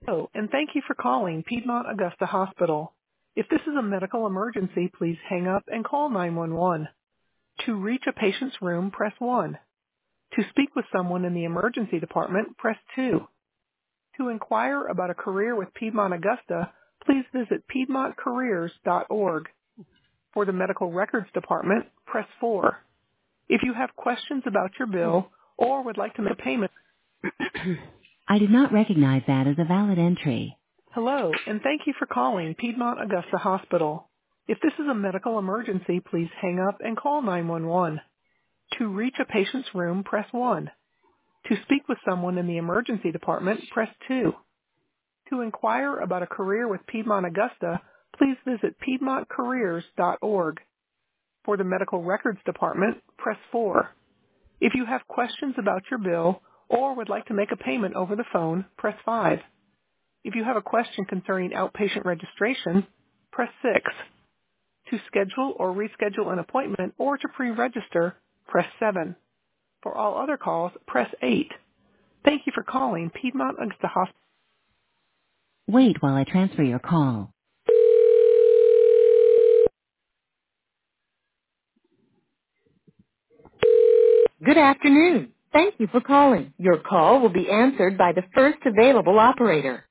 Hello, and thank you for calling Piedmont Augusta Hospital. If this is a medical emergency, please hang up and call 911. To reach a patient's room, press 1. To speak with someone in the emergency department, press 2. To inquire about a career with Piedmont Augusta, please visit piedmontcareers.org. For the medical records department, press 4. If you have questions about your bill or would like to make a payment, I did not recognize that as a valid entry. hello, and thank you for calling Piedmont Augusta Hospital. If this is a medical emergency, please hang up and call 911. To reach a patient's room, press 1. To speak with someone in the emergency department, press 2. To inquire about a career with Piedmont Augusta, please visit piedmontcareers.org. For the medical records department, press 4. If you have questions about your bill or would like to make a payment over the phone, press 5. If you have a question concerning outpatient registration, press 6. To schedule or reschedule an appointment or to pre-register, press 7. For all other calls, press 8. Thank you for calling Piedmont Augusta Hospital. Wait while I transfer your call. Good afternoon. Thank you for calling. Your call will be answered by the first available operator.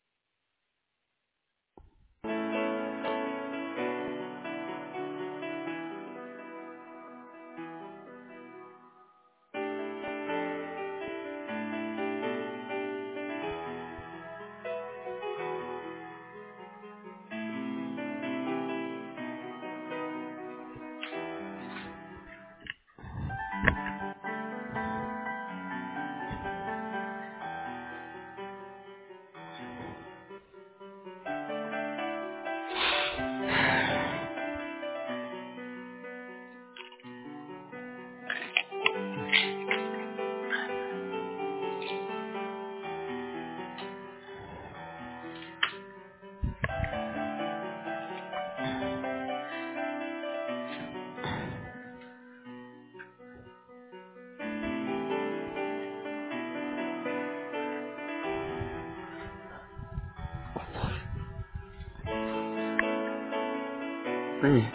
Hey.